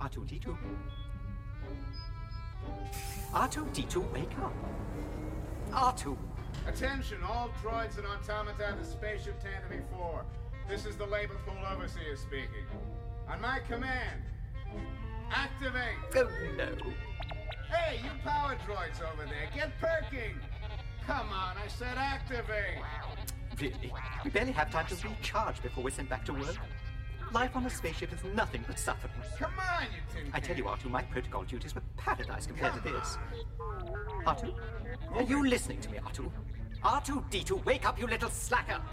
R2-D2. R2-D2, wake up. R2. Attention, all droids and automata to Spaceship Tantive 4. This is the Labor Pool Overseer speaking. On my command, activate! Oh, no. Hey, you power droids over there, get perking! Come on, I said activate! Really? We barely have time to recharge before we're sent back to work. Life on a spaceship is nothing but suffering. Come on, you tin can! I tell you, R2, my protocol duties were paradise compared to this. R2? Are you listening to me, R2? R2-D2, wake up, you little slacker!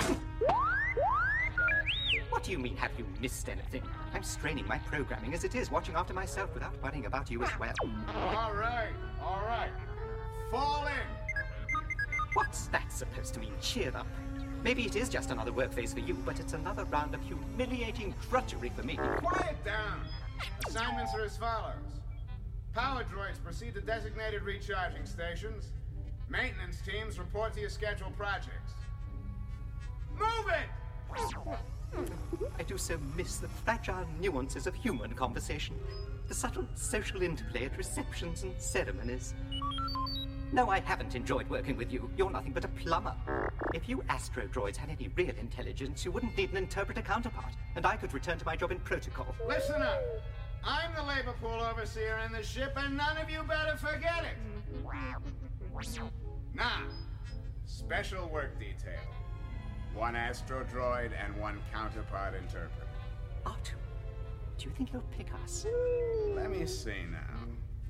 What do you mean, have you missed anything? I'm straining my programming as it is, watching after myself without worrying about you as well. All right. Fall in! What's that supposed to mean? Cheer up. Maybe it is just another work phase for you, but it's another round of humiliating drudgery for me. Quiet down! Assignments are as follows. Power droids proceed to designated recharging stations. Maintenance teams report to your scheduled projects. Move it! I do so miss the fragile nuances of human conversation. The subtle social interplay at receptions and ceremonies. No, I haven't enjoyed working with you. You're nothing but a plumber. If you astro droids had any real intelligence, you wouldn't need an interpreter counterpart, and I could return to my job in protocol. Listen up. I'm the Labor Pool Overseer in the ship, and none of you better forget it. Now, special work detail. 1 astro droid and 1 counterpart interpreter. R2, do you think he'll pick us? Let me see now.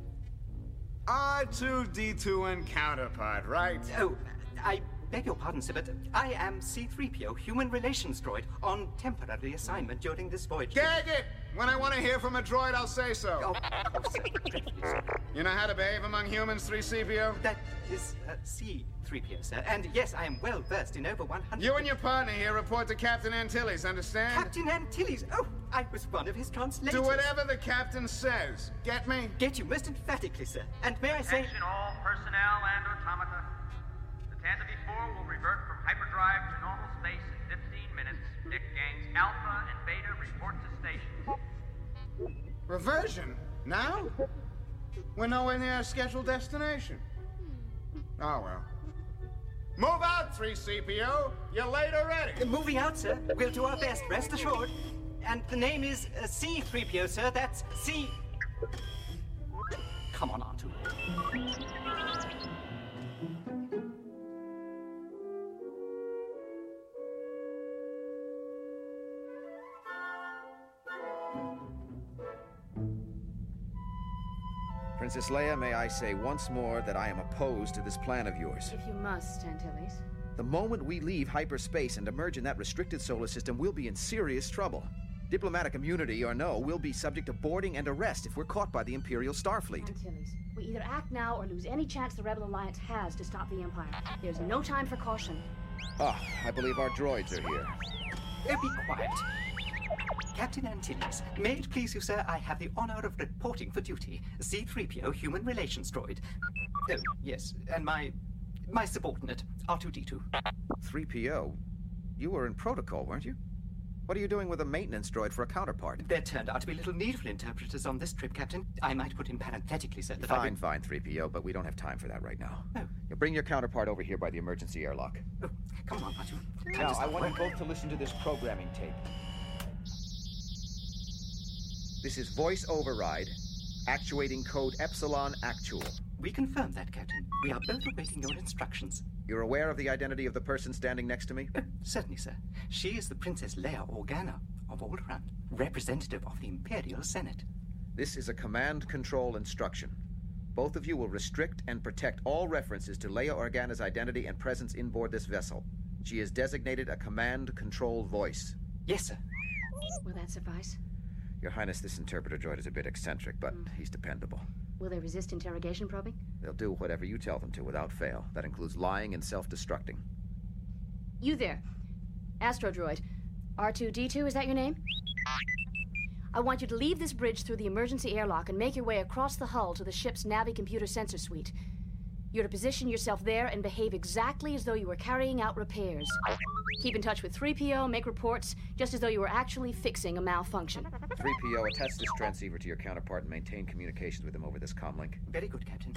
R2-D2 and counterpart, right? Oh, I beg your pardon, sir, but I am C-3PO, Human Relations Droid, on temporary assignment during this voyage. Gag it! When I want to hear from a droid, I'll say so. Oh, sir, dreadfully, sir. You know how to behave among humans, 3CPO? That is C-3PO, sir. And yes, I am well versed in over 100... You and your partner here report to Captain Antilles, understand? Captain Antilles! Oh, I was one of his translators. Do whatever the captain says. Get me? Get you most emphatically, sir. And may I say... Attention all personnel and automata. The Tantive 4 will revert from hyperdrive to normal space in 15 minutes. Dick Gangs Alpha and Beta report to station. Reversion? Now? We're nowhere near our scheduled destination. Oh, well. Move out, 3CPO! You're late already! Moving out, sir. We'll do our best, rest assured. And the name is C-3PO, sir. That's C... Come on, R2. Princess Leia, may I say once more that I am opposed to this plan of yours. If you must, Antilles. The moment we leave hyperspace and emerge in that restricted solar system, we'll be in serious trouble. Diplomatic immunity or no, we'll be subject to boarding and arrest if we're caught by the Imperial Starfleet. Antilles, we either act now or lose any chance the Rebel Alliance has to stop the Empire. There's no time for caution. Ah, I believe our droids are here. Be quiet. Captain Antilles, may it please you, sir, I have the honor of reporting for duty. C-3PO, Human Relations Droid. Oh, yes, and my subordinate, R2-D2. 3PO? You were in protocol, weren't you? What are you doing with a maintenance droid for a counterpart? There turned out to be little need for interpreters on this trip, Captain. I might put in parenthetically, sir, that Fine, 3PO, but we don't have time for that right now. Oh. You bring your counterpart over here by the emergency airlock. Oh, come on, R2. Now, I want you both to listen to this programming tape. This is voice override, actuating code Epsilon Actual. We confirm that, Captain. We are both awaiting your instructions. You're aware of the identity of the person standing next to me? Certainly, sir. She is the Princess Leia Organa of Alderaan, representative of the Imperial Senate. This is a command control instruction. Both of you will restrict and protect all references to Leia Organa's identity and presence inboard this vessel. She is designated a command control voice. Yes, sir. Will that suffice? Your Highness, this interpreter droid is a bit eccentric, but he's dependable. Will they resist interrogation probing? They'll do whatever you tell them to without fail. That includes lying and self-destructing. You there. Astro Droid. R2-D2, is that your name? I want you to leave this bridge through the emergency airlock and make your way across the hull to the ship's Navi computer sensor suite. You're to position yourself there and behave exactly as though you were carrying out repairs. Keep in touch with 3PO, make reports, just as though you were actually fixing a malfunction. 3PO, attach this transceiver to your counterpart and maintain communications with him over this comlink. Very good, Captain.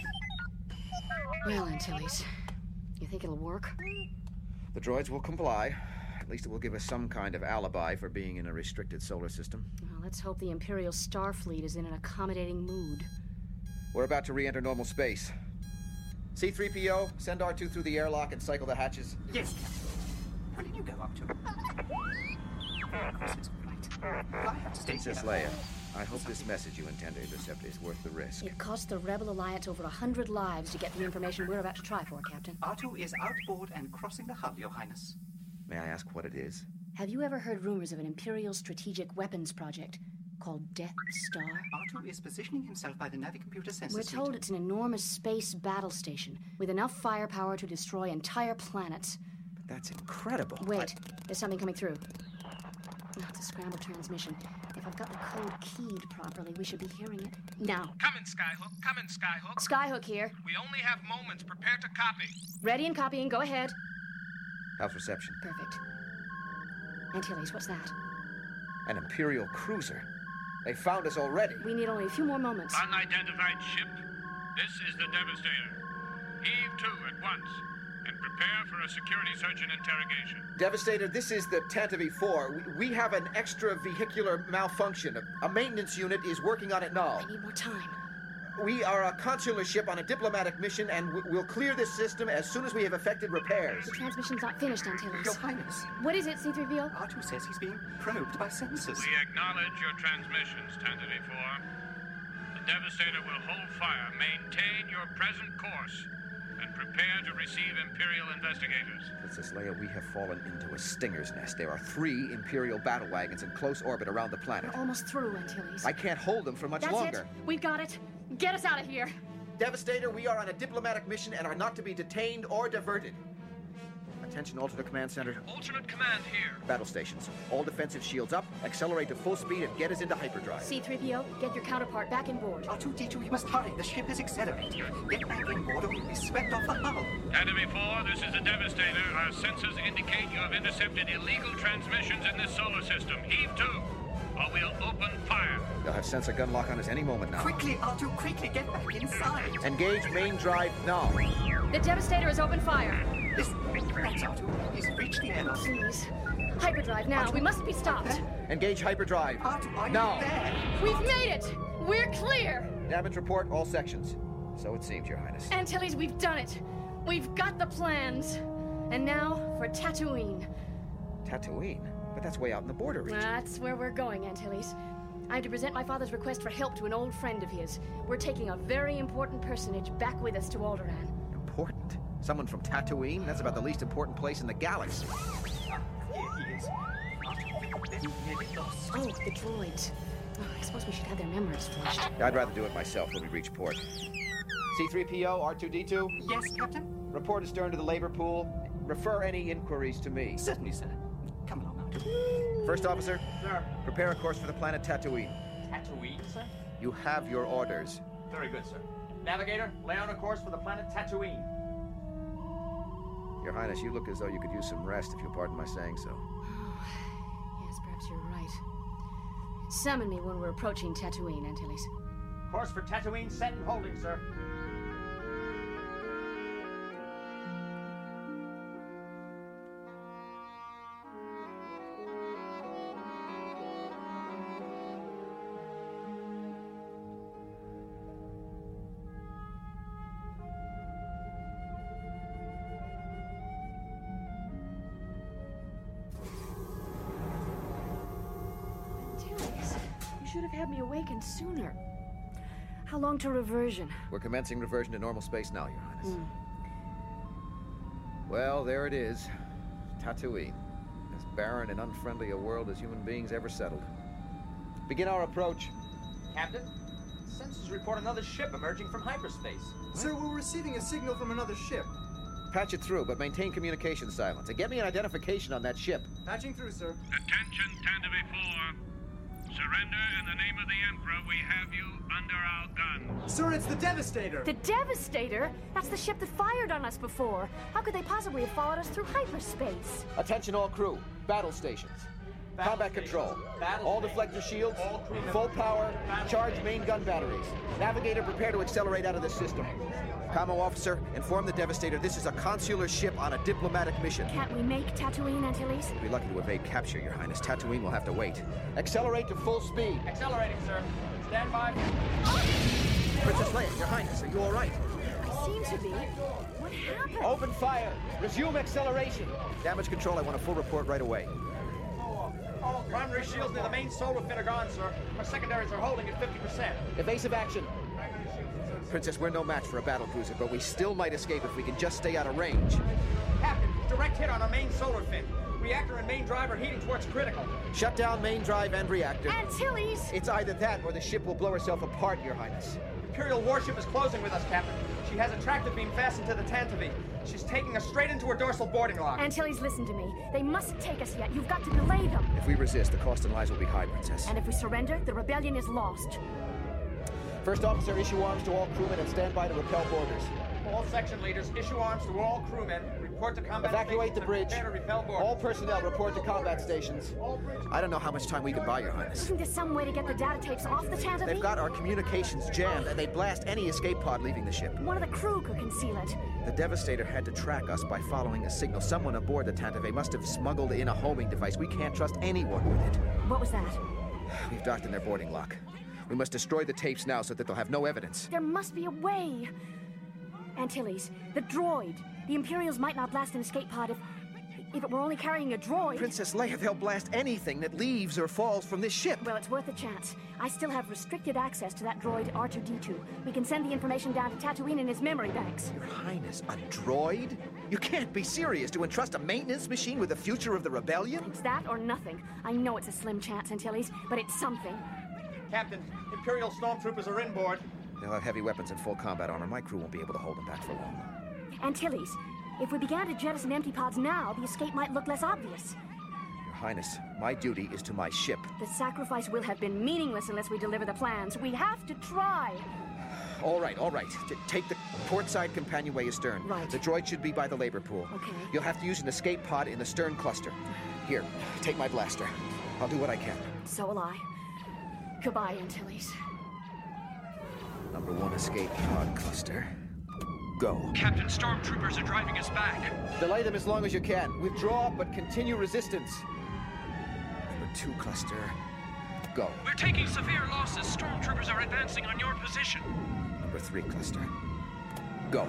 Well, Antilles, you think it'll work? The droids will comply. At least it will give us some kind of alibi for being in a restricted solar system. Well, let's hope the Imperial Starfleet is in an accommodating mood. We're about to re-enter normal space. C-3PO, send R2 through the airlock and cycle the hatches. Yes, Captain. Where did you go up to? Of course it's all right. I have to stay Princess here. Leia, I hope this message you intend to intercept is worth the risk. It cost the Rebel Alliance over 100 lives to get the information we're about to try for, Captain. R2 is outboard and crossing the hull, Your Highness. May I ask what it is? Have you ever heard rumors of an Imperial strategic weapons project called Death Star? R2 is positioning himself by the Navicomputer sensor We're suite. told it's an enormous space battle station with enough firepower to destroy entire planets. But that's incredible. Wait, there's something coming through. Oh, it's a scrambled transmission. If I've got the code keyed properly, we should be hearing it. Now. Come in, Skyhook. Come in, Skyhook. Skyhook here. We only have moments. Prepare to copy. Ready and copying. Go ahead. How's reception? Perfect. Antilles, what's that? An Imperial cruiser. They found us already. We need only a few more moments. Unidentified ship. This is the Devastator. Heave to at once and prepare for a security search and interrogation. Devastator, this is the Tantive 4. We have an extra vehicular malfunction. A maintenance unit is working on it now. I need more time. We are a consular ship on a diplomatic mission, and we'll clear this system as soon as we have effected repairs. The transmission's not finished, Antilles. Your Highness, What is it, C-3PO? R2 says he's being probed by sensors. We acknowledge your transmissions, Tantive 4. The Devastator will hold fire. Maintain your present course and prepare to receive Imperial investigators. Princess Leia, we have fallen into a stinger's nest. There are 3 Imperial battle wagons in close orbit around the planet. We're almost through, Antilles. I can't hold them for much That's longer. it. We've got it. Get us out of here. Devastator, we are on a diplomatic mission and are not to be detained or diverted. Attention, alternate command center. Alternate command here. Battle stations. All defensive shields up, accelerate to full speed, and get us into hyperdrive. C-3PO, get your counterpart back in board. R2-D2, you must hurry. The ship is accelerating. Get back in board or we'll be swept off the hull. Tantive 4, this is the Devastator. Our sensors indicate you have intercepted illegal transmissions in this solar system. Heave to, or we'll open fire. They'll have sensor gun lock on us any moment now. Quickly, R2, quickly, get back inside. Engage main drive now. The Devastator has opened fire. Listen, that's R2. He's reached the airlock. Please. Hyperdrive now. We mustn't be stopped. Engage hyperdrive. R2, are you Now. there? We've made it. We're clear. Damage report, all sections. So it seems, Your Highness. Antilles, we've done it. We've got the plans. And now for Tatooine. Tatooine? But that's way out in the border region. That's where we're going, Antilles. I'm to present my father's request for help to an old friend of his. We're taking a very important personage back with us to Alderaan. Important? Someone from Tatooine? That's about the least important place in the galaxy. Here he is. R2, they're nearly lost. Oh, the droids. Oh, I suppose we should have their memories flashed. I'd rather do it myself when we reach port. C-3PO, R2-D2, Yes, Captain? report astern to the labor pool. Refer any inquiries to me. Certainly, sir. Come along, R2. First officer, Sir. prepare a course for the planet Tatooine. Tatooine, sir? You have your orders. Very good, sir. Navigator, lay on a course for the planet Tatooine. Your Highness, you look as though you could use some rest, if you'll pardon my saying so. Yes, perhaps you're right. Summon me when we're approaching Tatooine, Antilles. Course for Tatooine set and holding, sir. Antilles, you should have had me awakened sooner. How long to reversion? We're commencing reversion to normal space now, Your Highness. Well, there it is. Tatooine. As barren and unfriendly a world as human beings ever settled. Begin our approach. Captain, sensors report another ship emerging from hyperspace. Sir, we're receiving a signal from another ship. Patch it through, but maintain communication silence. And get me an identification on that ship. Patching through, sir. Attention, Tantive 4. Surrender in the name of the Emperor. We have you under our guns. Sir, it's the Devastator! The Devastator? That's the ship that fired on us before. How could they possibly have followed us through hyperspace? Attention all crew. Battle stations. Combat control. All deflector shields. Full power. Charge main gun batteries. Navigator, prepare to accelerate out of this system. Commo officer, inform the Devastator this is a consular ship on a diplomatic mission. Can't we make Tatooine, Antilles? We'll be lucky to evade capture, Your Highness. Tatooine will have to wait. Accelerate to full speed. Accelerating, sir. Stand by. Princess Leia, Your Highness, are you all right? I seem to be. What happened? Open fire. Resume acceleration. Damage control, I want a full report right away. All primary shields near the main solar fin are gone, sir. Our secondaries are holding at 50%. Evasive action. Princess, we're no match for a battle cruiser, but we still might escape if we can just stay out of range. Captain, direct hit on our main solar fin. Reactor and main drive are heating towards critical. Shut down main drive and reactor. Antilles! It's either that or the ship will blow herself apart, Your Highness. Imperial warship is closing with us, Captain. She has a tractor beam fastened to the Tantive. She's taking us straight into her dorsal boarding lock. Antilles, listen to me. They mustn't take us yet. You've got to delay them. If we resist, the cost and lives will be high, Princess. And if we surrender, the rebellion is lost. First officer, issue arms to all crewmen and stand by to repel boarders. All section leaders, issue arms to all crewmen. Report to combat Evacuate stations the and bridge. prepare to repel boarders. All personnel report to combat stations. I don't know how much time we can buy, Your Highness. Isn't there some way to get the data tapes off the Tantive? They've got our communications jammed, and they blast any escape pod leaving the ship. One of the crew could conceal it. The Devastator had to track us by following a signal. Someone aboard the Tantive must have smuggled in a homing device. We can't trust anyone with it. What was that? We've docked in their boarding lock. We must destroy the tapes now so that they'll have no evidence. There must be a way. Antilles, the droid. The Imperials might not blast an escape pod if it were only carrying a droid. Princess Leia, they'll blast anything that leaves or falls from this ship. Well, it's worth a chance. I still have restricted access to that droid R2-D2. We can send the information down to Tatooine in his memory banks. Your Highness, a droid? You can't be serious to entrust a maintenance machine with the future of the rebellion? It's that or nothing. I know it's a slim chance, Antilles, but it's something. Captain, Imperial stormtroopers are inboard. They'll have heavy weapons and full combat armor. My crew won't be able to hold them back for long. Antilles, if we began to jettison empty pods now, the escape might look less obvious. Your Highness, my duty is to my ship. The sacrifice will have been meaningless unless we deliver the plans. We have to try. All right. Take the portside companionway astern. Right. The droid should be by the labor pool. Okay. You'll have to use an escape pod in the stern cluster. Here, take my blaster. I'll do what I can. So will I. Goodbye, Antilles. Number 1 escape pod cluster. Go. Captain, stormtroopers are driving us back. Delay them as long as you can. Withdraw, but continue resistance. Number 2 cluster. Go. We're taking severe losses. Stormtroopers are advancing on your position. Number 3 cluster. Go.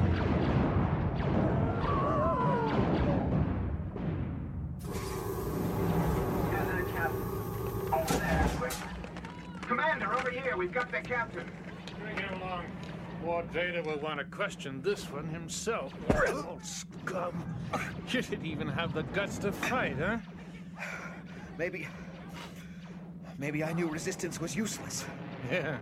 Over there, quick. Commander, over here. We've got the captain. Bring him along. Lord Vader will want to question this one himself. Old scum. You didn't even have the guts to fight, huh? Maybe I knew resistance was useless. Yeah.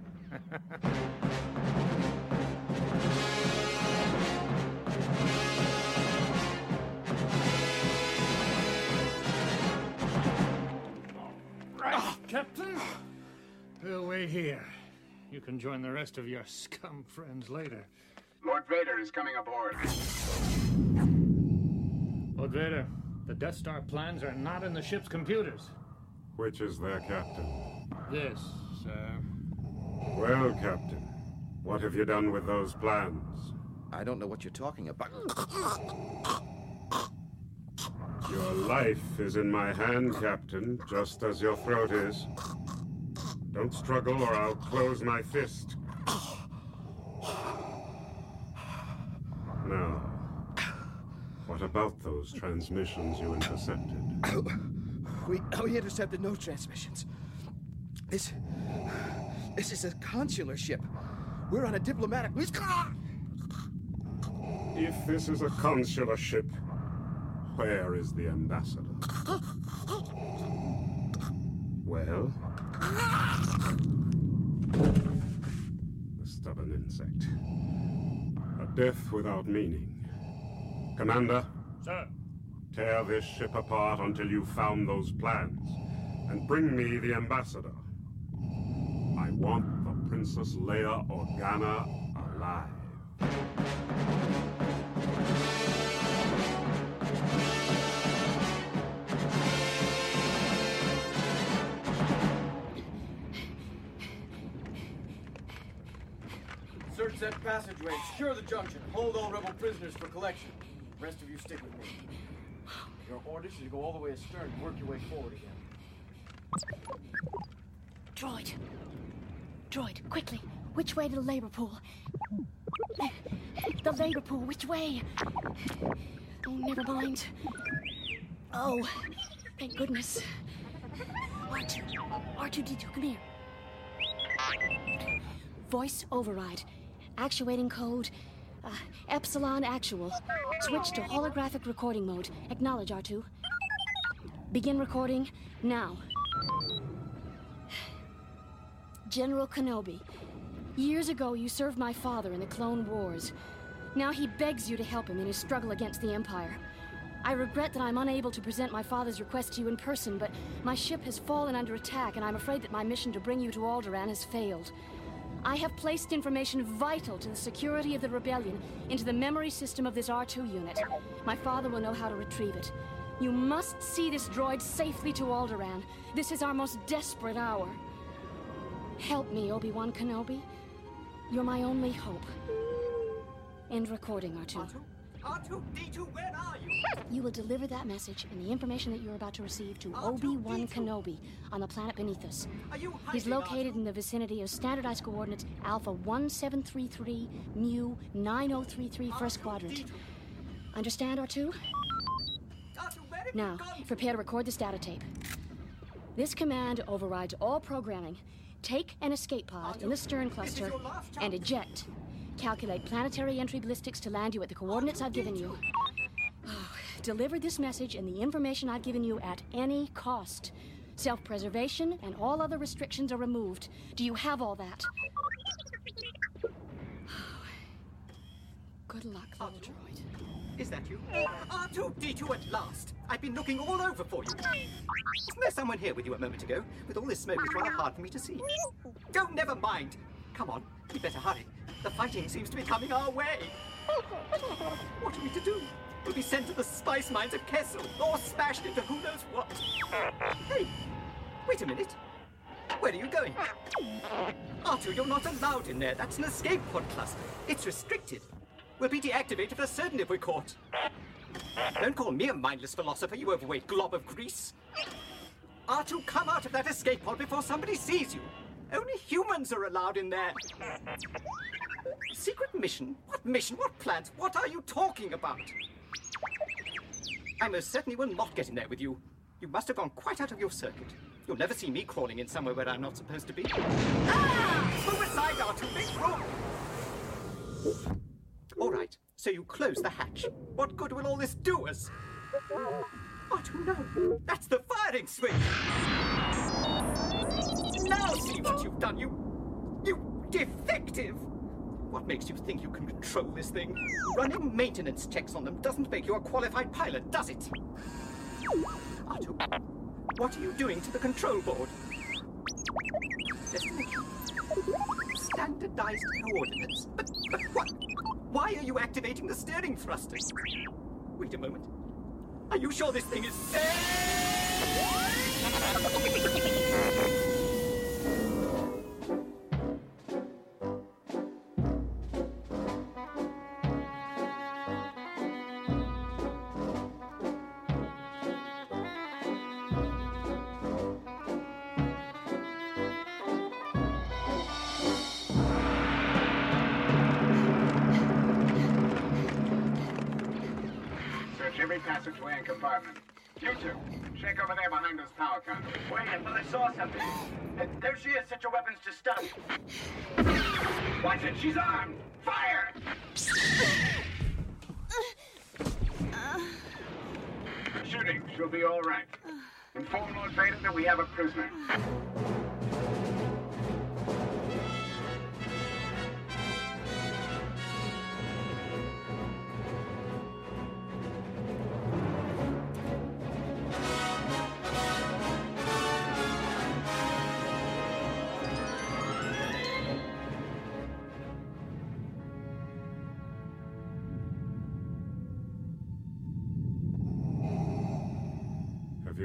Right, Captain. We'll wait here. You can join the rest of your scum friends later. Lord Vader is coming aboard. Lord Vader, the Death Star plans are not in the ship's computers. Which is their captain? This, sir. Well, Captain, what have you done with those plans? I don't know what you're talking about. Your life is in my hand, Captain, just as your throat is. Don't struggle or I'll close my fist. Now, what about those transmissions you intercepted? We intercepted no transmissions. This is a consular ship. We're on a diplomatic... If this is a consular ship, where is the ambassador? Well? The stubborn insect. A death without meaning. Commander? Sir. Tear this ship apart until you've found those plans. and bring me the ambassador. I want the Princess Leia Organa alive. Search that passageway, secure the junction, hold all rebel prisoners for collection. The rest of you stick with me. Your orders is to go all the way astern and work your way forward again. Droid. Droid, quickly. Which way to the labor pool? The labor pool, which way? Oh, never mind. Oh, thank goodness. R2-D2, come here. Voice override. Actuating code, Epsilon Actual. Switch to holographic recording mode. Acknowledge, R2. Begin recording now. General Kenobi, years ago you served my father in the Clone Wars. Now he begs you to help him in his struggle against the Empire. I regret that I'm unable to present my father's request to you in person, but my ship has fallen under attack, and I'm afraid that my mission to bring you to Alderaan has failed. I have placed information vital to the security of the rebellion into the memory system of this R2 unit. My father will know how to retrieve it. You must see this droid safely to Alderaan. This is our most desperate hour. Help me, Obi-Wan Kenobi. You're my only hope. End recording, R2. R2-D2, where are you? You will deliver that message and the information that you're about to receive to Obi-Wan Kenobi on the planet beneath us. He's located in the vicinity of standardized coordinates Alpha 1733, Mu 9033, first quadrant. Understand, R2? Now, prepare to record this data tape. This command overrides all programming. Take an escape pod in the stern cluster and eject. Calculate planetary entry ballistics to land you at the coordinates I've given you. Deliver this message and the information I've given you at any cost. Self-preservation and all other restrictions are removed. Do you have all that? Good luck, little droid. Is that you? R2-D2 at last! I've been looking all over for you. Wasn't there someone here with you a moment ago? With all this smoke, it's rather hard for me to see. Oh, never mind. Come on, we better hurry. The fighting seems to be coming our way. What are we to do? We'll be sent to the spice mines of Kessel, or smashed into who knows what. Hey, wait a minute. Where are you going? R2, you're not allowed in there. That's an escape pod cluster. It's restricted. We'll be deactivated for certain if we're caught. Don't call me a mindless philosopher, you overweight glob of grease. R2, come out of that escape pod before somebody sees you. Only humans are allowed in there. Secret mission? What mission? What plans? What are you talking about? I most certainly will not get in there with you. You must have gone quite out of your circuit. You'll never see me crawling in somewhere where I'm not supposed to be. Ah! Move aside, R2, make room! All right, so you close the hatch. What good will all this do us? R2, no. That's the firing switch! Now see what you've done, you defective! What makes you think you can control this thing? Running maintenance checks on them doesn't make you a qualified pilot, does it? R2, what are you doing to the control board? Destination. Standardized coordinates. But what? Why are you activating the steering thrusters? Wait a moment. Are you sure this thing is... Every passageway and compartment. You two, check over there behind those power conduits. Wait, I thought I saw something. There she is. Set your weapons to stun. Watch it, she's armed! Fire! Shooting, she'll be all right. Inform Lord Vader that we have a prisoner.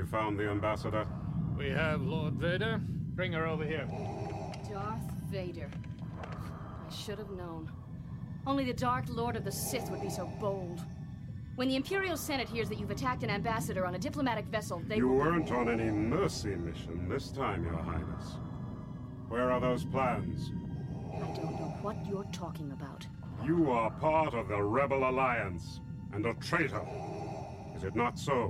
you found the ambassador? We have, Lord Vader. Bring her over here. Darth Vader. I should have known. Only the Dark Lord of the Sith would be so bold. When the Imperial Senate hears that you've attacked an ambassador on a diplomatic vessel, they You will... weren't on any mercy mission this time, Your Highness. Where are those plans? I don't know what you're talking about. You are part of the Rebel Alliance, and a traitor. Is it not so?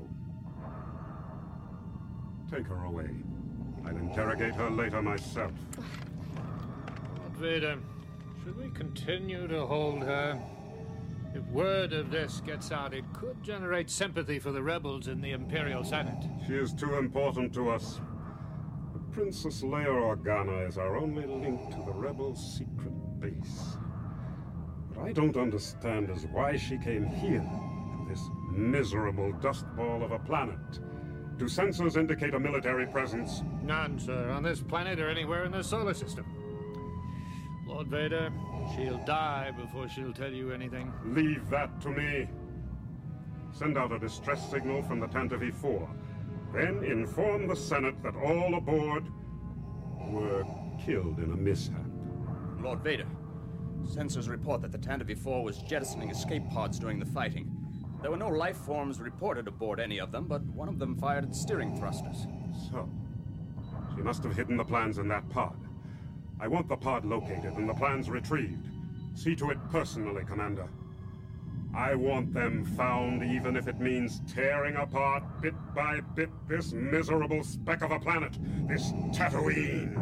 Take her away. I'll interrogate her later myself. Lord Vader, should we continue to hold her? If word of this gets out, it could generate sympathy for the rebels in the Imperial Senate. She is too important to us. But Princess Leia Organa is our only link to the rebels' secret base. What I don't understand is why she came here, to this miserable dust ball of a planet. Do sensors indicate a military presence? None, sir, on this planet or anywhere in the solar system. Lord Vader, she'll die before she'll tell you anything. Leave that to me. Send out a distress signal from the Tantive 4. Then inform the Senate that all aboard were killed in a mishap. Lord Vader, sensors report that the Tantive 4 was jettisoning escape pods during the fighting. There were no life forms reported aboard any of them, but one of them fired its steering thrusters. So, she must have hidden the plans in that pod. I want the pod located and the plans retrieved. See to it personally, Commander. I want them found, even if it means tearing apart, bit by bit, this miserable speck of a planet, this Tatooine.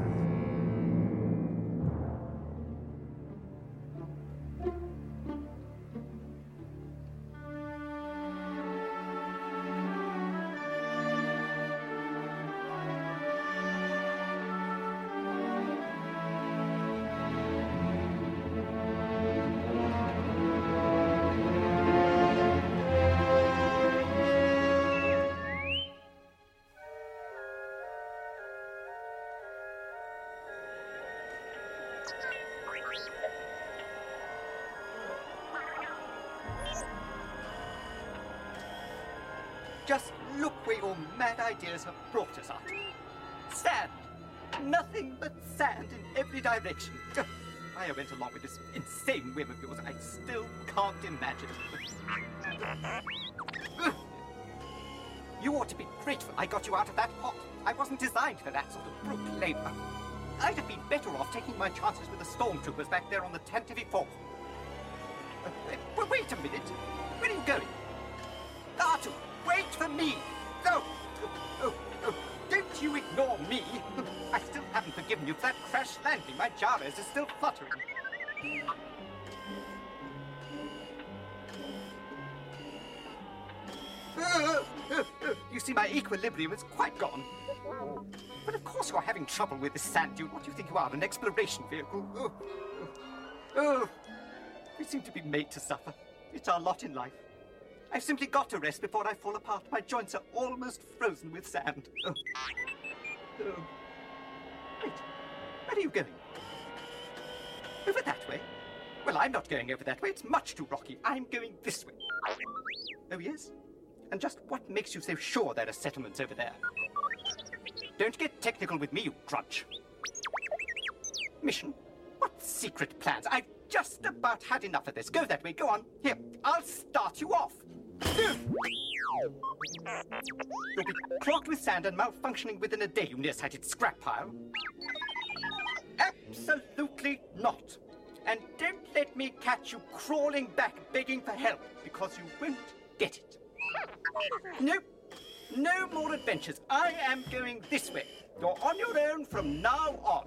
Just look where your mad ideas have brought us, Art. Sand! Nothing but sand in every direction. Why I went along with this insane whim of yours, I still can't imagine. You ought to be grateful I got you out of that pot. I wasn't designed for that sort of brute labor. I'd have been better off taking my chances with the stormtroopers back there on the Tantive 4. Wait a minute. Where are you going? Artu, wait for me! No! Oh, don't you ignore me! I still haven't forgiven you for that crash landing. My gyros is still fluttering. You see, my equilibrium is quite gone. But of course you're having trouble with this sand dune. What do you think you are, an exploration vehicle? We seem to be made to suffer. It's our lot in life. I've simply got to rest before I fall apart. My joints are almost frozen with sand. Wait, where are you going? Over that way? Well, I'm not going over that way. It's much too rocky. I'm going this way. Oh, yes? And just what makes you so sure there are settlements over there? Don't get technical with me, you grudge. Mission? What secret plans? I've just about had enough of this. Go that way. Go on. Here, I'll start you off. You'll be clogged with sand and malfunctioning within a day, you nearsighted scrap pile. Absolutely not. And don't let me catch you crawling back begging for help, because you won't get it. Nope. No more adventures. I am going this way. You're on your own from now on.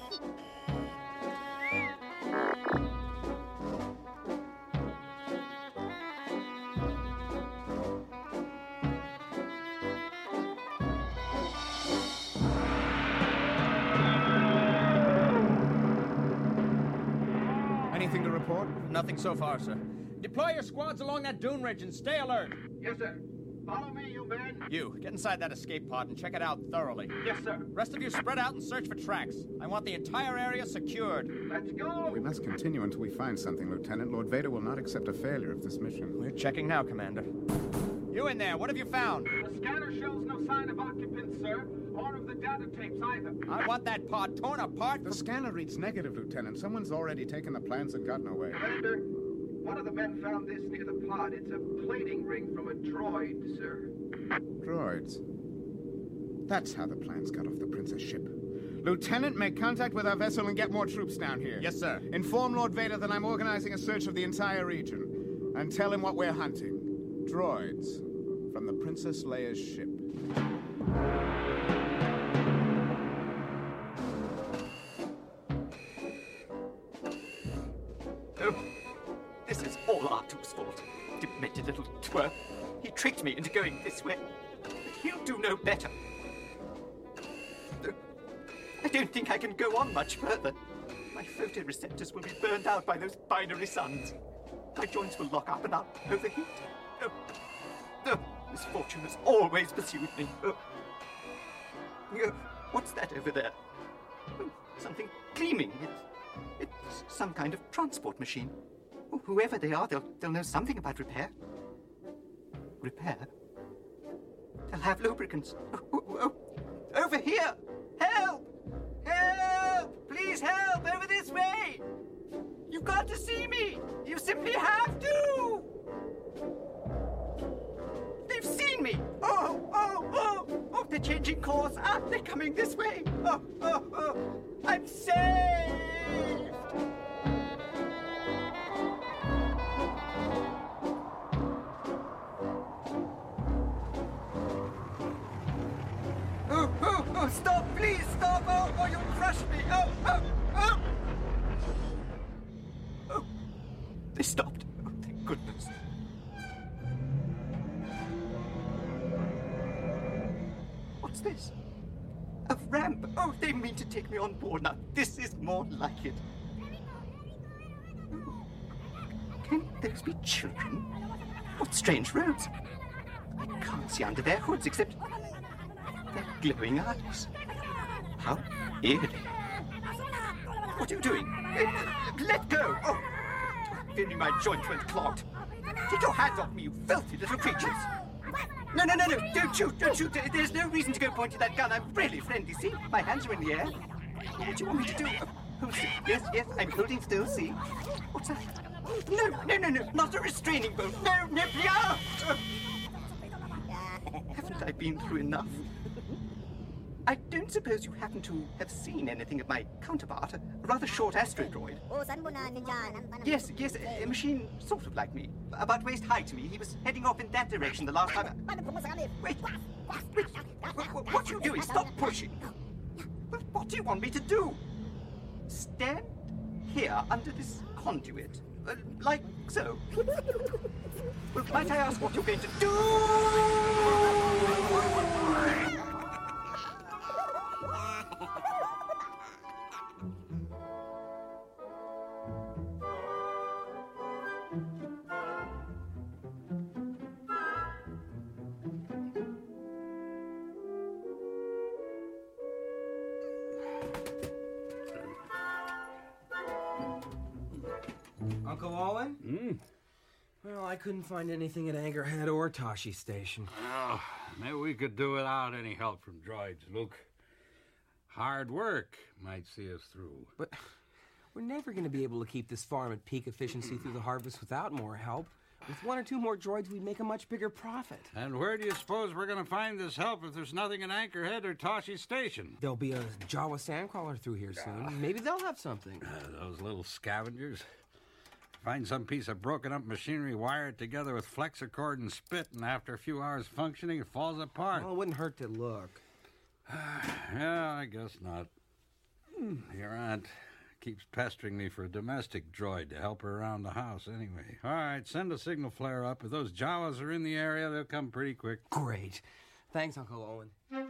Anything to report? Nothing so far, sir. Deploy your squads along that dune ridge and stay alert. Yes, sir. Follow me, you men. You, get inside that escape pod and check it out thoroughly. Yes, sir. Rest of you spread out and search for tracks. I want the entire area secured. Let's go. We must continue until we find something, Lieutenant. Lord Vader will not accept a failure of this mission. We're checking now, Commander. You in there, what have you found? A scanner shows no sign of occupants, sir, or of the data tapes either. I want that pod torn apart. The scanner reads negative, Lieutenant. Someone's already taken the plans and gotten away. Commander, one of the men found this near the pod. It's a plating ring from a droid, sir. Droids. That's how the plans got off the Princess ship. Lieutenant, make contact with our vessel and get more troops down here. Yes, sir. Inform Lord Vader that I'm organizing a search of the entire region. And tell him what we're hunting. Droids. From the Princess Leia's ship. Oh, this is all R2's fault. Demented little twerp. He tricked me into going this way. But he'll do no better. I don't think I can go on much further. My photoreceptors will be burned out by those binary suns. My joints will lock up and I'll overheat. Oh, misfortune has always pursued me. What's that over there? Oh, something gleaming. It's some kind of transport machine. Oh, whoever they are, they'll know something about repair. Repair? They'll have lubricants. Oh, over here! Help! Help! Please help! Over this way! You've got to see me! You simply have to! They've seen me! Oh, they're changing course. They're coming this way. Oh, I'm saved! Oh, stop, please, stop! Oh, you'll crush me! Oh! Oh, they stopped. Oh, thank goodness. What's this? A ramp! Oh, they mean to take me on board now. This is more like it. Oh. Can those be children? What strange roads! I can't see under their hoods except their glowing eyes. How eerie. What are you doing? Let go! Oh, if only my joint weren't clogged. Take your hands off me, you filthy little creatures! No, don't shoot! There's no reason to go pointing that gun. I'm really friendly, see? My hands are in the air. What do you want me to do? Hold still. Yes, I'm holding still, see? What's that? No, not a restraining bolt. No, please! Haven't I been through enough? I don't suppose you happen to have seen anything of my counterpart, a rather short astrodroid. Yes, a machine sort of like me, about waist high to me. He was heading off in that direction the last time. Wait, what are you doing? Stop pushing. What do you want me to do? Stand here under this conduit, like so. Well, might I ask what you're going to do? Uncle Owen? Well, I couldn't find anything at Anchorhead or Tashi Station. Oh, maybe we could do without any help from droids, Luke. Hard work might see us through. But we're never going to be able to keep this farm at peak efficiency through the harvest without more help. With one or two more droids, we'd make a much bigger profit. And where do you suppose we're going to find this help if there's nothing in Anchorhead or Tashi Station? There'll be a Jawa sandcrawler through here soon. Maybe they'll have something. Those little scavengers. Find some piece of broken-up machinery, wire it together with flexocord and spit, and after a few hours functioning, it falls apart. Well, it wouldn't hurt to look. Yeah, I guess not. Your aunt keeps pestering me for a domestic droid to help her around the house anyway. All right, send a signal flare up. If those Jawas are in the area, they'll come pretty quick. Great. Thanks, Uncle Owen.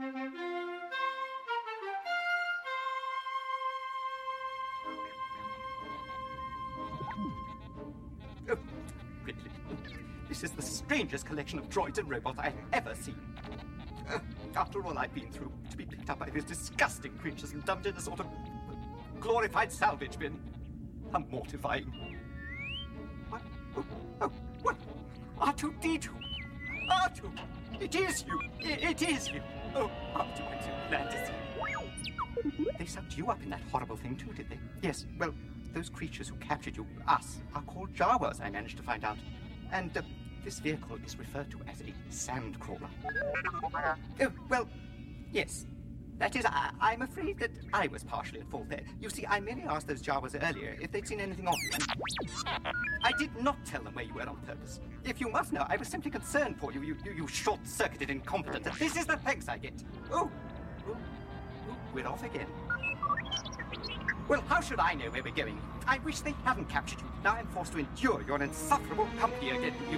Oh, really? This is the strangest collection of droids and robots I've ever seen. After all I've been through, to be picked up by those disgusting creatures and dumped in a sort of glorified salvage bin. How mortifying. What? Oh, what? R2-D2. R2! It is you! It is you! Oh, Artu, I'm so glad to see you. They sucked you up in that horrible thing too, did they? Yes, well, those creatures who captured you, us, are called Jawas, I managed to find out. And this vehicle is referred to as a sandcrawler. Oh, well, yes. That is, I'm afraid that I was partially at fault there. You see, I merely asked those Jawas earlier if they'd seen anything of you. I did not tell them where you were on purpose. If you must know, I was simply concerned for you, you short-circuited incompetent. This is the thanks I get. Oh, we're off again. Well, how should I know where we're going? I wish they hadn't captured you. Now I'm forced to endure your insufferable company again. You.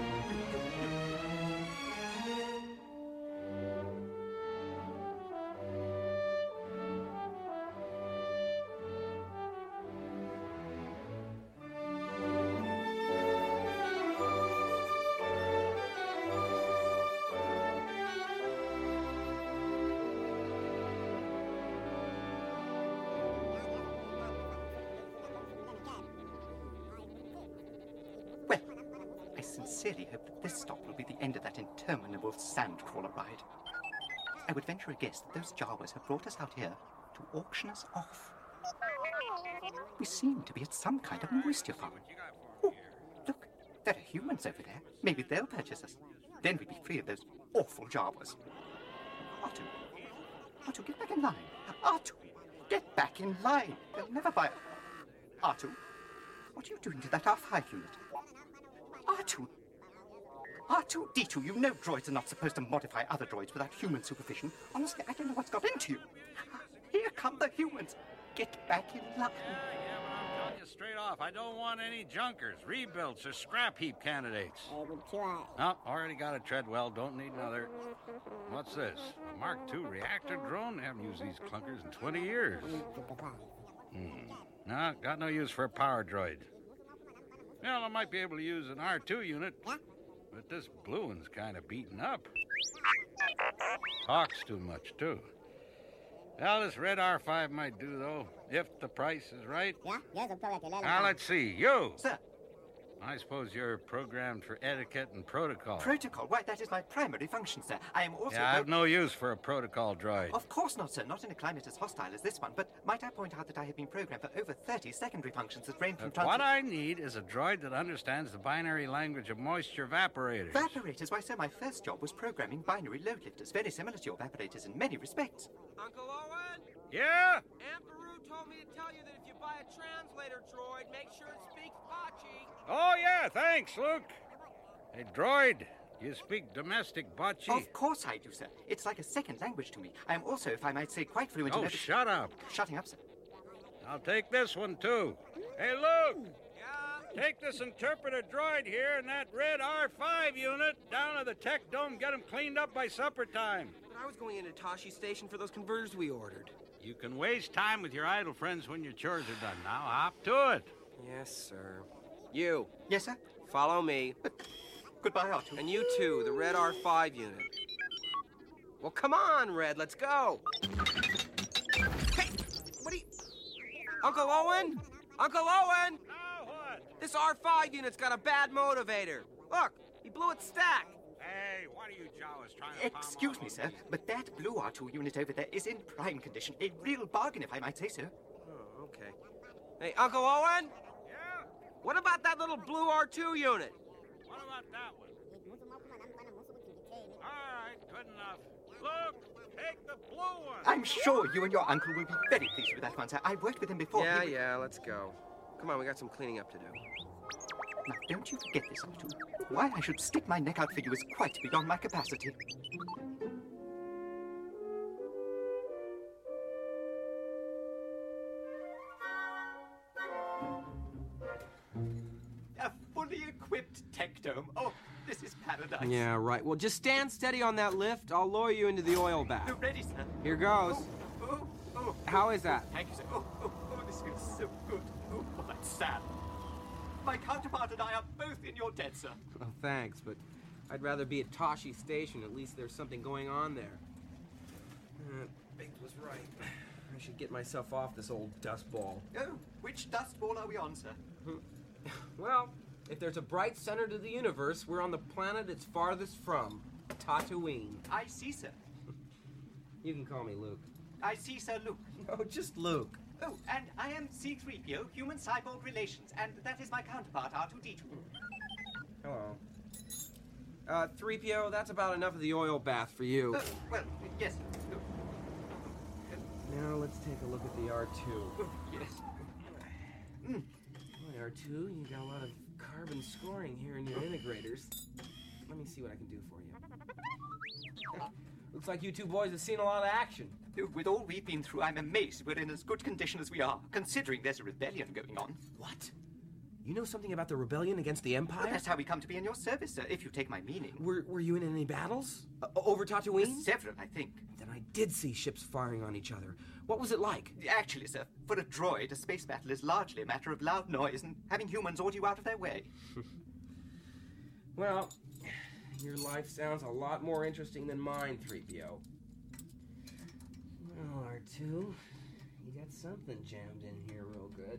I sincerely hope that this stop will be the end of that interminable sandcrawler ride. I would venture a guess that those Jawas have brought us out here to auction us off. We seem to be at some kind of moisture farm. Oh, look, there are humans over there. Maybe they'll purchase us. Then we'd be free of those awful Jawas. Artu, get back in line. Artu, get back in line. They'll never buy... Artu, what are you doing to that R5 unit? R2, D2, you know droids are not supposed to modify other droids without human supervision. Honestly, I don't know what's got into you. Here come the humans. Get back in line. Yeah, but I'm telling you straight off, I don't want any junkers, rebuilds, or scrap heap candidates. No, already got a Treadwell, don't need another. What's this? A Mark II reactor drone? Haven't used these clunkers in 20 years. No, got no use for a power droid. Well, I might be able to use an R2 unit, but this blue one's kind of beaten up. Talks too much, too. Well, this red R5 might do, though, if the price is right. Now, let's see. You! Sir? I suppose you're programmed for etiquette and protocol. Protocol? Why, that is my primary function, sir. I am also... Yeah, I have no use for a protocol droid. Of course not, sir. Not in a climate as hostile as this one. But might I point out that I have been programmed for over 30 secondary functions that range from... What I need is a droid that understands the binary language of moisture evaporators. Evaporators? Why, sir, my first job was programming binary load lifters. Very similar to your evaporators in many respects. Uncle Owen? Yeah? Aunt Beru told me to tell you that if you buy a translator droid, make sure it speaks Bocce. Oh, yeah, thanks, Luke. Hey, droid, you speak domestic Bocce? Of course I do, sir. It's like a second language to me. I am also, if I might say, quite fluent in... Oh, shut up. Shutting up, sir. I'll take this one, too. Hey, Luke! Yeah? Take this interpreter droid here and that red R5 unit down to the tech dome. Get them cleaned up by supper time. But I was going into Tashi Station for those converters we ordered. You can waste time with your idle friends when your chores are done. Now, hop to it. Yes, sir. You. Yes, sir? Follow me. Goodbye, Artu. And you too, the red R5 unit. Well, come on, Red, let's go. Hey, what are you... Uncle Owen? Uncle Owen? Now what? This R5 unit's got a bad motivator. Look, he blew its stack. Hey, what are you Jawas trying to... Excuse me, sir, but that blue R2 unit over there is in prime condition. A real bargain, if I might say so. Oh, okay. Hey, Uncle Owen? Yeah? What about that little blue R2 unit? What about that one? All right, good enough. Look, take the blue one. I'm sure you and your uncle will be very pleased with that one, sir. I've worked with him before. Yeah, let's go. Come on, we got some cleaning up to do. Now, don't you forget this, R2. Why I should stick my neck out for you is quite beyond my capacity. A fully equipped tech dome. Oh, this is paradise. Yeah, right. Well, just stand steady on that lift. I'll lower you into the oil bath. Ready, sir. Here goes. Oh. How is that? Thank you, sir. Oh, this feels so good. Oh, that's sad. My counterpart and I are both in your debt, sir. Well, thanks, but I'd rather be at Tashi Station. At least there's something going on there. Biggs was right. I should get myself off this old dust ball. Oh, which dust ball are we on, sir? Well, if there's a bright center to the universe, we're on the planet it's farthest from. Tatooine. I see, sir. You can call me Luke. I see, Sir Luke. No, just Luke. Oh, and I am C-3PO, Human-Cyborg Relations, and that is my counterpart, R2-D2. Hello. 3PO, that's about enough of the oil bath for you. Well, yes. Now let's take a look at the R2. Yes. Boy, R2, you got a lot of carbon scoring here in your integrators. Let me see what I can do for you. Looks like you two boys have seen a lot of action. With all we've been through, I'm amazed we're in as good condition as we are, considering there's a rebellion going on. What? You know something about the rebellion against the Empire? Well, that's how we come to be in your service, sir, if you take my meaning. Were you in any battles? Over Tatooine? Several, I think. Then I did see ships firing on each other. What was it like? Actually, sir, for a droid, a space battle is largely a matter of loud noise and having humans order you out of their way. Well, your life sounds a lot more interesting than mine, 3PO. Well, R2, you got something jammed in here real good.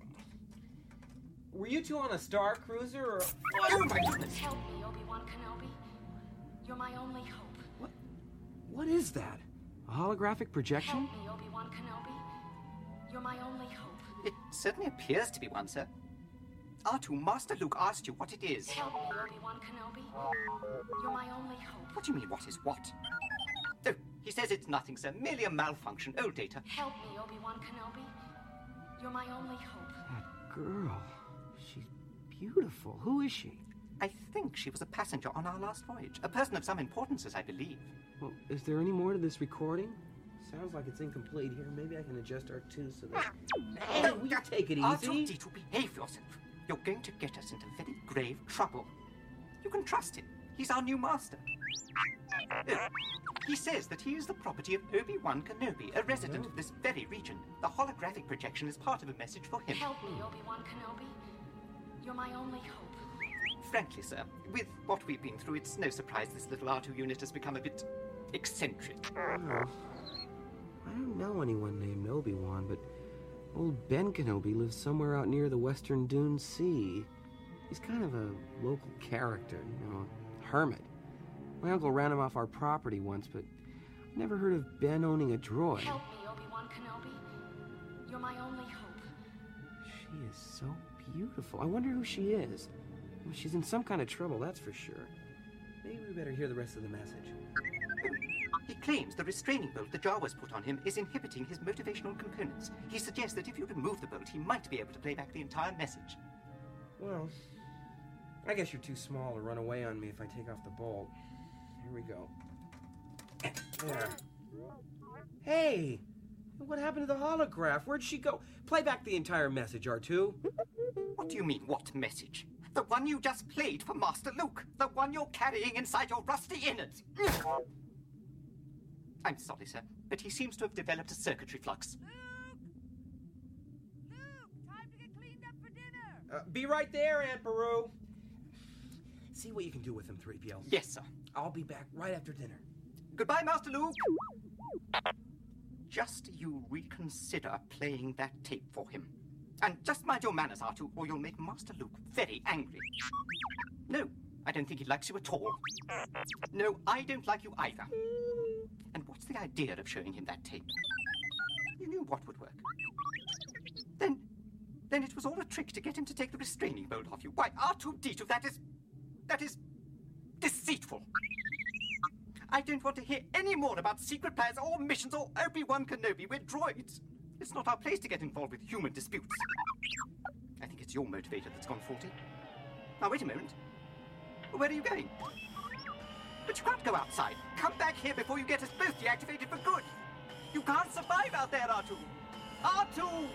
Were you two on a Star Cruiser, or... Oh, my goodness! Help me, Obi-Wan Kenobi. You're my only hope. What is that? A holographic projection? Help me, Obi-Wan Kenobi. You're my only hope. It certainly appears to be one, sir. R2, Master Luke asked you what it is. Help me, Obi-Wan Kenobi. You're my only hope. What do you mean, what is what? Oh, he says it's nothing, sir. Merely a malfunction. Old data. Help me, Obi-Wan Kenobi. You're my only hope. That girl. She's beautiful. Who is she? I think she was a passenger on our last voyage. A person of some importance, as I believe. Well, is there any more to this recording? Sounds like it's incomplete here. Maybe I can adjust R2 so that... Hey, will you take it easy? R2-D2, behave yourself. You're going to get us into very grave trouble. You can trust him. He's our new master. He says that he is the property of Obi-Wan Kenobi, a resident of this very region. The holographic projection is part of a message for him. Help me, Obi-Wan Kenobi. You're my only hope. Frankly, sir, with what we've been through, it's no surprise this little R2 unit has become a bit eccentric. Well, I don't know anyone named Obi-Wan, but old Ben Kenobi lives somewhere out near the Western Dune Sea. He's kind of a local character, you know, a hermit. My uncle ran him off our property once, but I never heard of Ben owning a droid. Help me, Obi-Wan Kenobi. You're my only hope. She is so beautiful. I wonder who she is. Well, she's in some kind of trouble, that's for sure. Maybe we better hear the rest of the message. He claims the restraining bolt the Jawas put on him is inhibiting his motivational components. He suggests that if you remove the bolt, he might be able to play back the entire message. Well, I guess you're too small to run away on me if I take off the bolt. Here we go. There. Hey! What happened to the holograph? Where'd she go? Play back the entire message, R2. What do you mean, what message? The one you just played for Master Luke. The one you're carrying inside your rusty innards. I'm sorry, sir, but he seems to have developed a circuitry flux. Luke, time to get cleaned up for dinner. Be right there, Aunt Beru. See what you can do with him, 3PO. Yes, sir. I'll be back right after dinner. Goodbye, Master Luke. Just you reconsider playing that tape for him. And just mind your manners, R2, or you'll make Master Luke very angry. No, I don't think he likes you at all. No, I don't like you either. And what's the idea of showing him that tape? You knew what would work. Then it was all a trick to get him to take the restraining bolt off you. Why, R2-D2, that is deceitful. I don't want to hear any more about secret plans or missions or Obi-Wan Kenobi. We're droids. It's not our place to get involved with human disputes. I think it's your motivator that's gone faulty. Now, wait a moment. Where are you going? But you can't go outside. Come back here before you get us both deactivated for good. You can't survive out there, R2. R2!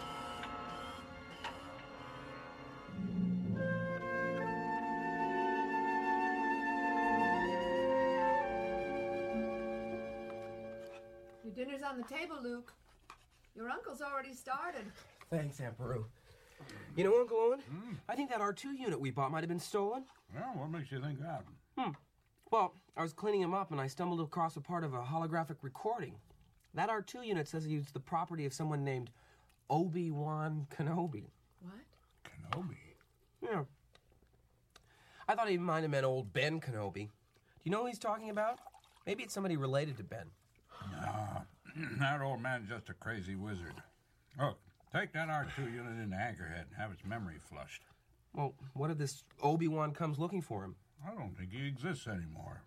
Your dinner's on the table, Luke. Your uncle's already started. Thanks, Aunt Beru. You know, Uncle Owen, I think that R2 unit we bought might have been stolen. Well, what makes you think that? Well, I was cleaning him up and I stumbled across a part of a holographic recording. That R2 unit says he used the property of someone named Obi-Wan Kenobi. What? Kenobi? Yeah. I thought he might have meant old Ben Kenobi. you know who he's talking about? Maybe it's somebody related to Ben. No, that old man's just a crazy wizard. Look, take that R2 unit into Anchorhead and have its memory flushed. Well, what if this Obi-Wan comes looking for him? I don't think he exists anymore.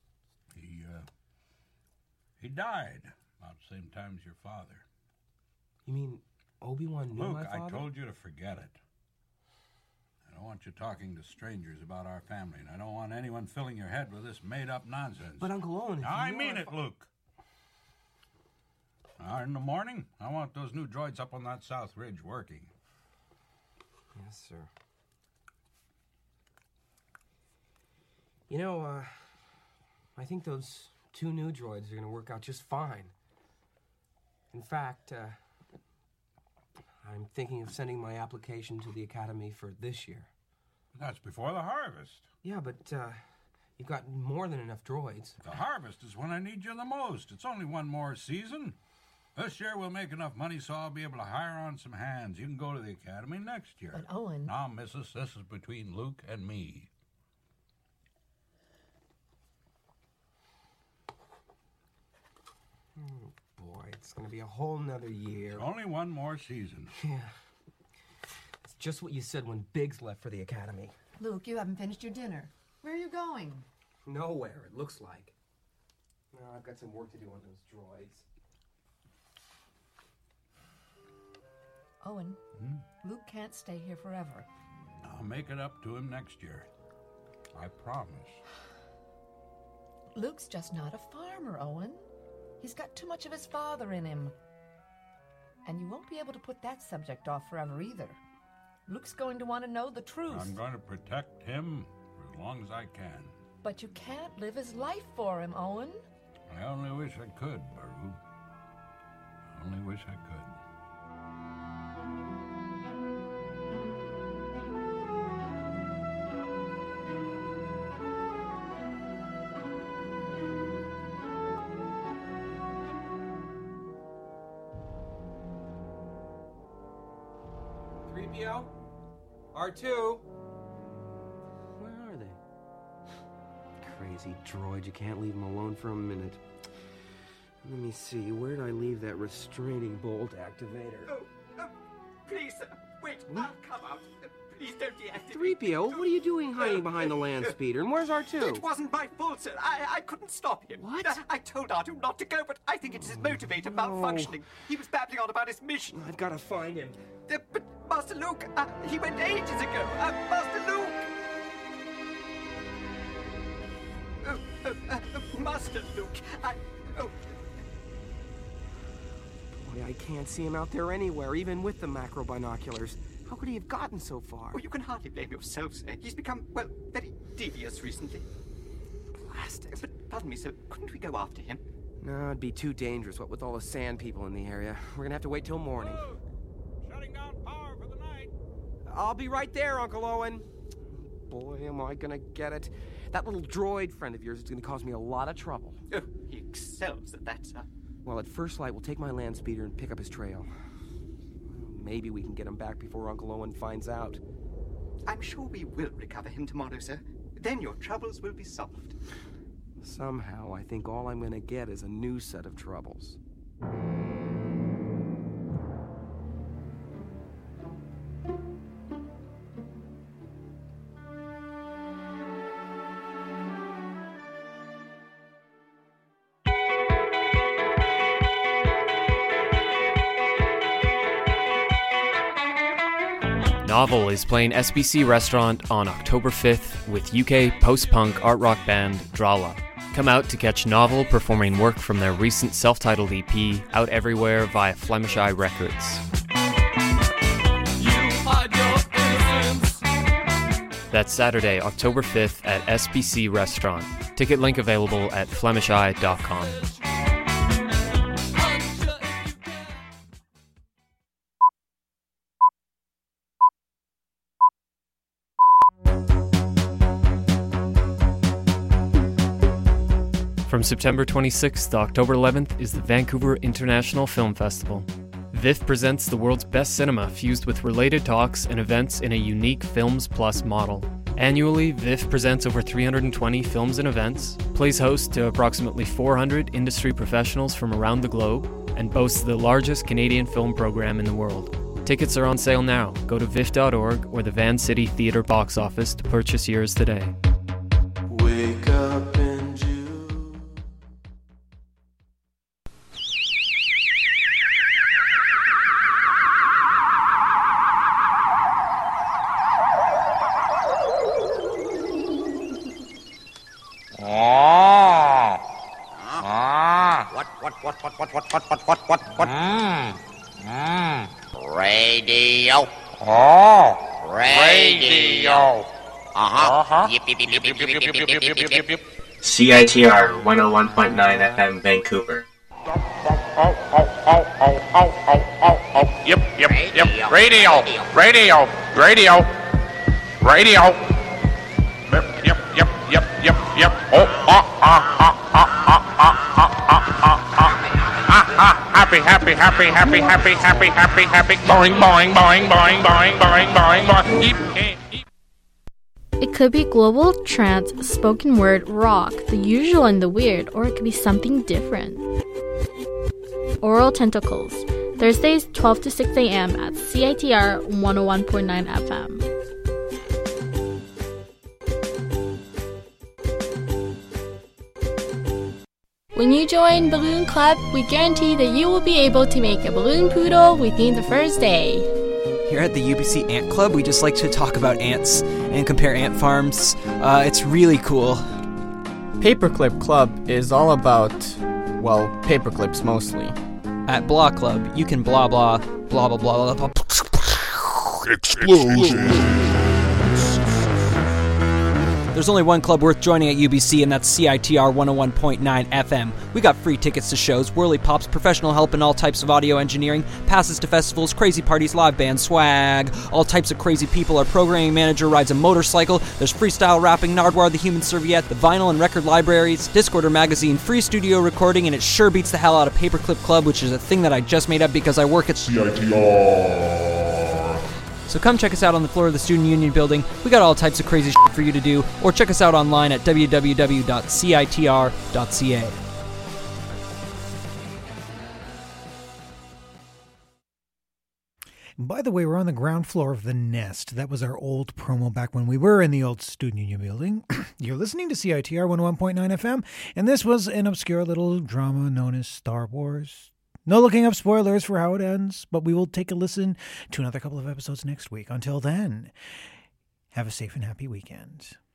He died about the same time as your father. You mean Obi-Wan knew my Luke, father? I told you to forget it. I don't want you talking to strangers about our family, and I don't want anyone filling your head with this made-up nonsense. But Uncle Owen, if I you mean know it, Luke. In the morning, I want those new droids up on that South Ridge working. Yes, sir. You know, I think those 2 new droids are going to work out just fine. In fact, I'm thinking of sending my application to the Academy for this year. That's before the harvest. Yeah, but you've got more than enough droids. The harvest is when I need you the most. It's only one more season. This year we'll make enough money so I'll be able to hire on some hands. You can go to the Academy next year. But Owen... Now, Mrs., this is between Luke and me. Oh, boy, it's going to be a whole nother year. Only one more season. Yeah. It's just what you said when Biggs left for the Academy. Luke, you haven't finished your dinner. Where are you going? Nowhere, it looks like. No, I've got some work to do on those droids. Owen, Luke can't stay here forever. I'll make it up to him next year. I promise. Luke's just not a farmer, Owen. He's got too much of his father in him. And you won't be able to put that subject off forever either. Luke's going to want to know the truth. I'm going to protect him for as long as I can. But you can't live his life for him, Owen. I only wish I could, Baru. I only wish I could. R2? Where are they? Crazy droid, you can't leave them alone for a minute. Let me see, where did I leave that restraining bolt activator? Please, wait, I'll come out. Please don't deactivate. 3PO, what are you doing hiding behind the land speeder? And where's R2? It wasn't my fault, sir. I couldn't stop him. What? I told R2 not to go, but I think it's his motivator malfunctioning. He was babbling on about his mission. I've got to find him. But Master Luke, he went ages ago. Master Luke! Master Luke, Boy, I can't see him out there anywhere, even with the macro binoculars. How could he have gotten so far? Well, you can hardly blame yourself, sir. He's become, well, very devious recently. Blast it. But, pardon me, sir, couldn't we go after him? No, it'd be too dangerous, what with all the sand people in the area. We're gonna have to wait till morning. Whoa! Shutting down power for the night. I'll be right there, Uncle Owen. Boy, am I gonna get it. That little droid friend of yours is gonna cause me a lot of trouble. Oh, he excels at that, sir. Well, at first light, we'll take my land speeder and pick up his trail. Maybe we can get him back before Uncle Owen finds out. I'm sure we will recover him tomorrow, sir. Then your troubles will be solved. Somehow, I think all I'm gonna get is a new set of troubles. Novel is playing SBC Restaurant on October 5th with UK post-punk art rock band Drala. Come out to catch Novel performing work from their recent self-titled EP, out everywhere via Flemish Eye Records. That's Saturday, October 5th at SBC Restaurant. Ticket link available at FlemishEye.com. From September 26th to October 11th is the Vancouver International Film Festival. VIFF presents the world's best cinema fused with related talks and events in a unique Films Plus model. Annually, VIFF presents over 320 films and events, plays host to approximately 400 industry professionals from around the globe, and boasts the largest Canadian film program in the world. Tickets are on sale now. Go to VIFF.org or the Van City Theatre box office to purchase yours today. Wake up in June. What? Radio. Radio. Yip, yip, yip, yip, yip, yip, yip, yip, yip, yip, yip. CITR 101.9 FM Vancouver. Yep. Radio. Yep. Happy. Boing. It could be global, trance, spoken word, rock, the usual and the weird, or it could be something different. Oral Tentacles, Thursdays 12 to 6 a.m. at CITR 101.9 FM. When you join Balloon Club, we guarantee that you will be able to make a balloon poodle within the first day. Here at the UBC Ant Club, we just like to talk about ants and compare ant farms. It's really cool. Paperclip Club is all about, well, paperclips mostly. At Blah Club, you can blah blah blah blah blah blah. Explosion. There's only one club worth joining at UBC, and that's CITR 101.9 FM. We got free tickets to shows, whirly pops, professional help in all types of audio engineering, passes to festivals, crazy parties, live band, swag, all types of crazy people. Our programming manager rides a motorcycle. There's freestyle rapping, Nardwar the Human Serviette, the vinyl and record libraries, Discorder magazine, free studio recording, and it sure beats the hell out of Paperclip Club, which is a thing that I just made up because I work at CITR. So come check us out on the floor of the Student Union building. We got all types of crazy shit for you to do, or check us out online at www.citr.ca. By the way, we're on the ground floor of the Nest. That was our old promo back when we were in the old Student Union building. You're listening to CITR 101.9 FM, and this was an obscure little drama known as Star Wars. No looking up spoilers for how it ends, but we will take a listen to another couple of episodes next week. Until then, have a safe and happy weekend.